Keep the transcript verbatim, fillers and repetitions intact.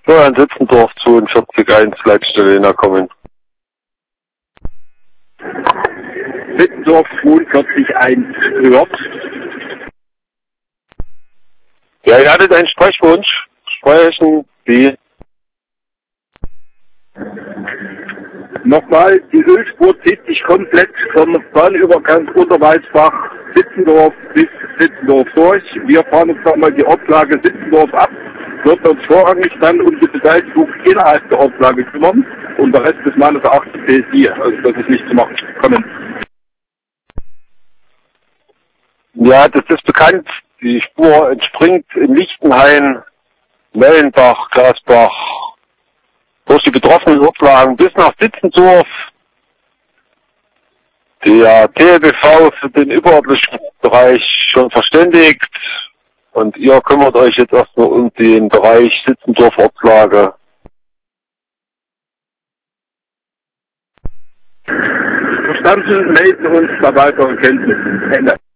So, an Sitzendorf zweiundvierzig eins, Leitstelle Innerkommen. Sitzendorf zweiundvierzig eins hört. Ja, ihr hattet einen Sprechwunsch. Sprechen Sie. Nochmal, die Ölspur zieht sich komplett vom Bahnübergang Unterwaldsbach, Sitzendorf bis Sitzendorf durch. Wir fahren uns nochmal die Ortslage Sitzendorf ab, wird uns vorrangig dann um die Beseitigung innerhalb der Ortslage kümmern und der Rest ist meines Erachtens B S I, also das ist nicht zu machen. Kommen. Ja, das ist bekannt. Die Spur entspringt in Lichtenhain, Mellendach, Glasbach, durch die betroffenen Ortslagen bis nach Sitzendorf. Der T L B V für den überörtlichen Bereich schon verständigt und ihr kümmert euch jetzt erstmal um den Bereich Sitzendorf Ortslage. Verstanden, melden uns bei weiteren Kenntnissen. Ende.